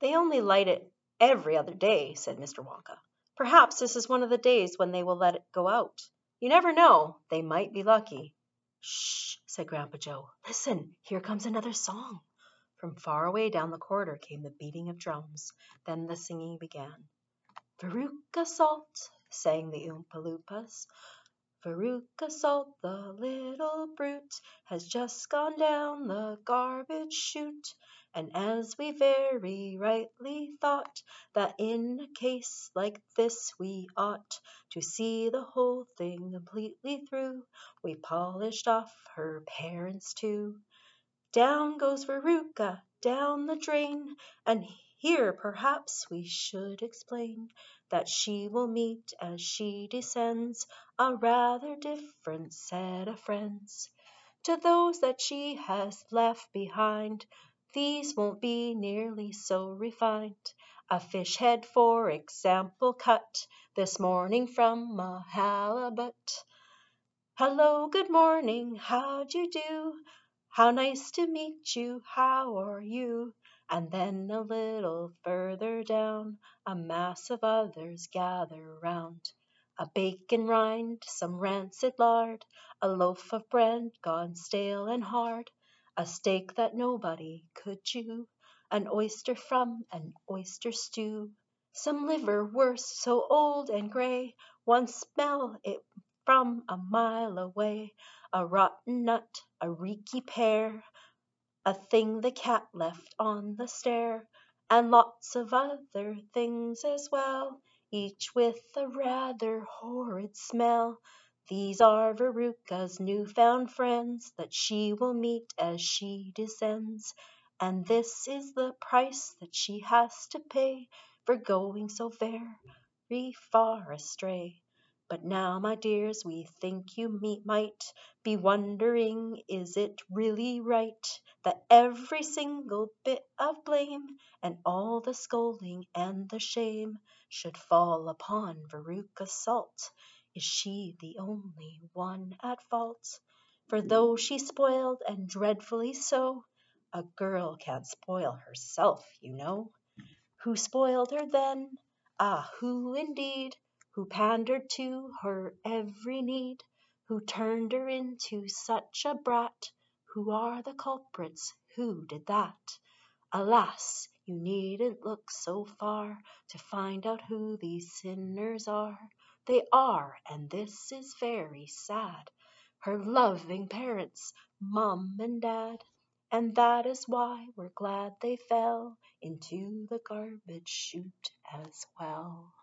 They only light it every other day, said Mr. Wonka. Perhaps this is one of the days when they will let it go out. You never know. They might be lucky. Shh, said Grandpa Joe. Listen, here comes another song. From far away down the corridor came the beating of drums. Then the singing began. Veruca Salt, sang the Oompa Loompas. Veruca Salt, the little brute, has just gone down the garbage chute. And as we very rightly thought that in a case like this we ought to see the whole thing completely through, we polished off her parents too. Down goes Veruca, down the drain, and here perhaps we should explain that she will meet as she descends a rather different set of friends. To those that she has left behind, these won't be nearly so refined. A fish head, for example, cut this morning from a halibut. Hello, good morning, how'd you do? How nice to meet you, how are you? And then a little further down, a mass of others gather round. A bacon rind, some rancid lard, a loaf of bread gone stale and hard, a steak that nobody could chew, an oyster from an oyster stew, some liver worse, so old and gray, one smell it from a mile away, a rotten nut, a reeky pear, a thing the cat left on the stair, and lots of other things as well, each with a rather horrid smell. These are Veruca's new-found friends that she will meet as she descends, and this is the price that she has to pay for going so very far astray. But now, my dears, we think you might be wondering, is it really right that every single bit of blame and all the scolding and the shame should fall upon Veruca Salt? Is she the only one at fault? For though she's spoiled and dreadfully so, a girl can't spoil herself, you know. Who spoiled her then? Ah, who indeed? Who pandered to her every need? Who turned her into such a brat? Who are the culprits? Who did that? Alas, you needn't look so far to find out who these sinners are. They are, and this is very sad, her loving parents, Mum and Dad. And that is why we're glad they fell into the garbage chute as well.